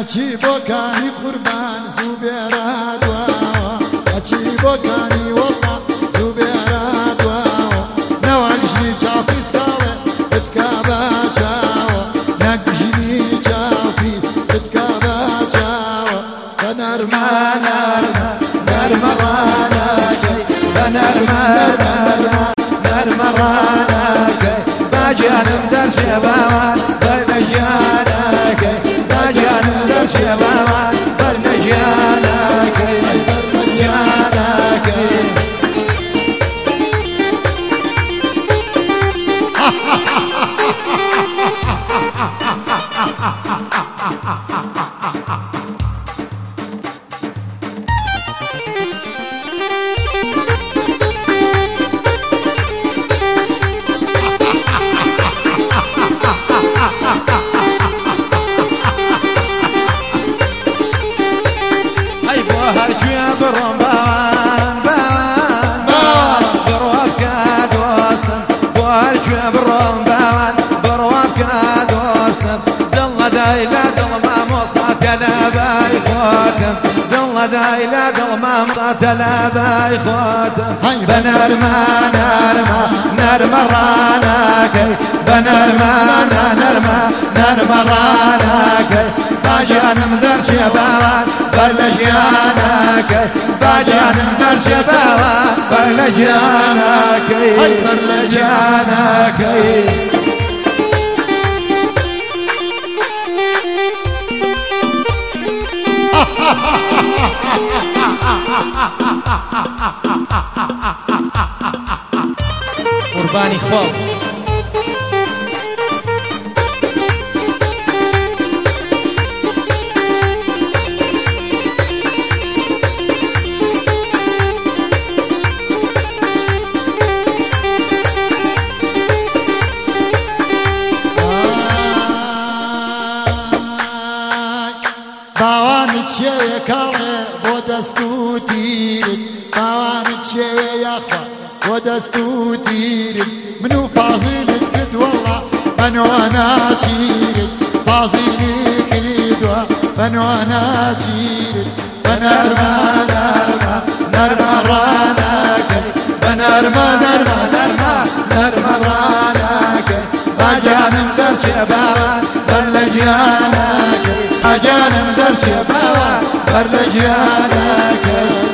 اچی بوکانی قربان زوبیرا دواوا اچی بوکانی والله زوبیرا دواوا نوعجني جافيس قاله اتكابا جاوا نقجني جافيس اتكابا جاوا بنرما نرما نرما رانا كي بنرما نرما نرما رانا كي باجانم در شبابان برنجانا كي باجانم در شبابان برنجانا كي برنجانا كي برم باوان باوان باوان بروابك دوستم بوارك برم باوان بروابك دوستم دل دايلا دل ما مصات لا باي خوتم دل دايلا دل ما مصات لا باي خوتم بنرما نرما نرما رانا كي بنرما نرما نرما رانا كي باجانم در شبابان برلجانا كي باجانم در شبابان برلجانا كي برلجانا كي قرباني خوف باوانت شوی کاله با دستو تیرت باوانت شوی یخوا با دستو تیرت منو فاضلت کد والله منو انا تیرت فاضلی کلیدوا منو انا تیرت بنرما نرما نرما رانا كي بنرما نرما نرما نرما رانا كي باجانم در شبابان برلجانا كي باجانم در شبابان برلجانا كي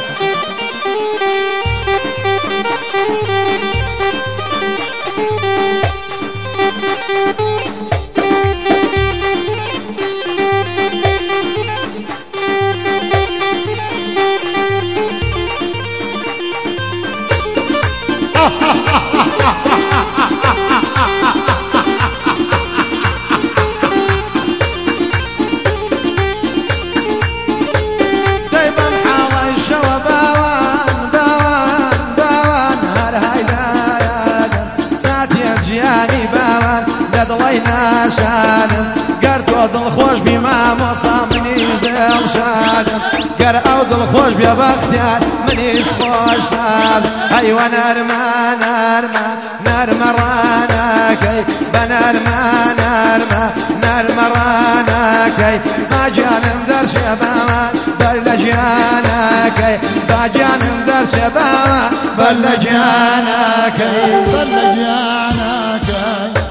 ضلينا شانم قرت وضل خوش بما مصامني دل شانم قر او ضل خوش بيا بختيار منيش خوش شانم ايوه نرما نرما نرما رانا كي بنرما نرما نرما رانا كي باجانم در شبابان برلجانا كي باجانم در شبابان برلجانا كي برلجانا كي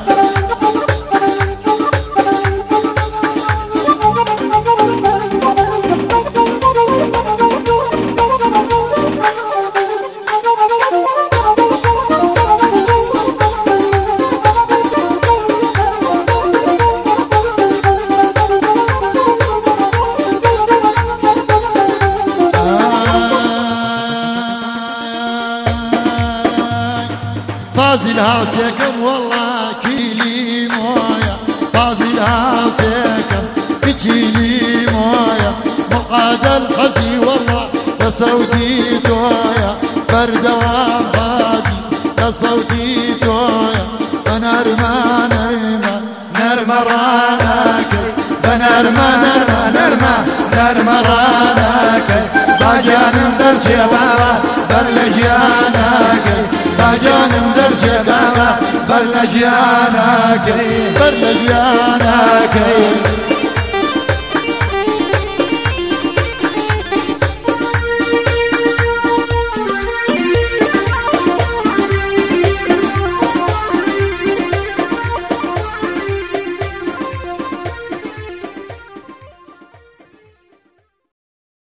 فاضل هاوسكم والله كيلي مويا فاضل هاوسكم كيلي مويا مقعد الحزي والله لصوتي تويا بردوام بازي لصوتي تويا بنرما نرما نرما رانا كي بنرما نرما نرما نرما رانا كي باجانم در شبابان برلجانا كي باجانم در شبابان برلجانا كي برلجانا كي